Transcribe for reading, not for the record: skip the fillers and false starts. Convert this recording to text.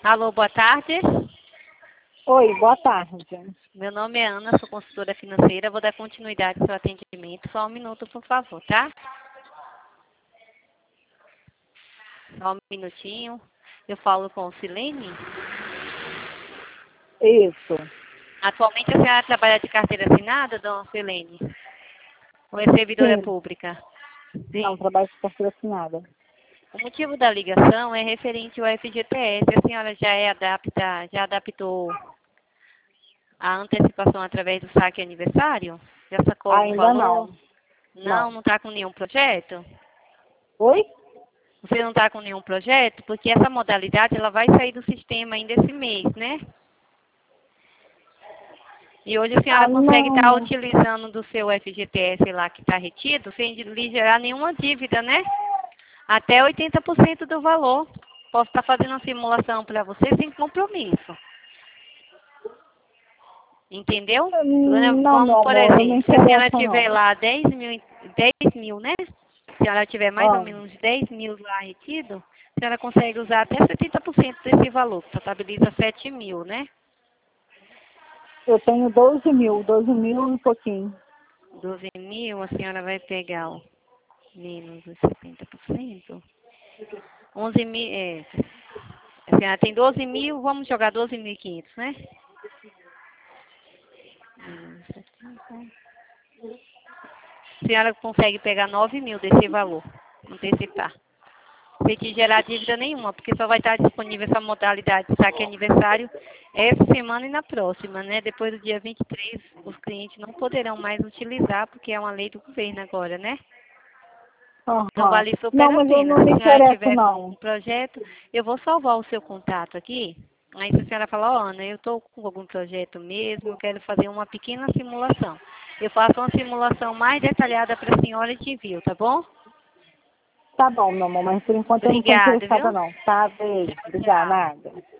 Alô, boa tarde. Oi, boa tarde. Meu nome é Ana, sou consultora financeira. Vou dar continuidade ao seu atendimento. Só um minuto, por favor, tá? Só um minutinho. Eu falo com Silene. Isso. Atualmente a senhora trabalha de carteira assinada, dona Silene? Ou é servidora Sim. pública? Não, Sim. trabalho de carteira assinada. O motivo da ligação é referente ao FGTS. A senhora já adaptou a antecipação através do saque aniversário? Já sacou algum Ainda valor? não. Não, Não. não está com nenhum projeto? Oi? Você não está com nenhum projeto? Porque essa modalidade ela vai sair do sistema ainda esse mês, né? E hoje a senhora consegue estar Não. utilizando do seu FGTS lá que está retido sem lhe gerar nenhuma dívida, né? Até 80% do valor. Posso estar fazendo uma simulação para você sem compromisso. Entendeu? Não, meu Vamos, por amor, eu não exemplo, se a senhora interesso, tiver não. lá 10 mil, né? Se a senhora tiver mais ou Ah, menos 10 mil lá retido, a senhora consegue usar até 70% desse valor, que totaliza 7 mil, né? eu tenho 12 mil e um pouquinho. 12 mil, a senhora vai pegar o menos os 70%. 11 mil, a senhora tem 12 mil, vamos jogar 12.500, né? Menos 70. A senhora consegue pegar 9 mil desse valor, antecipar. Sem te gerar dívida nenhuma, porque só vai estar disponível essa modalidade de saque aniversário essa semana e na próxima, né? Depois do dia 23, os clientes não poderão mais utilizar, porque é uma lei do governo agora, né? Então Aham. vale super Não, a mas eu pena. não Se me a senhora interesso, tiver com não. algum projeto, eu vou salvar o seu contato aqui. Aí se a senhora falar, ó, Ana, eu estou com algum projeto mesmo, eu quero fazer uma pequena simulação. Eu faço uma simulação mais detalhada para a senhora e te envio, tá bom? Tá bom, meu amor, mas por enquanto eu não estou Obrigada, interessada, viu? não. Tá, beijo. Obrigada, Tchau. nada.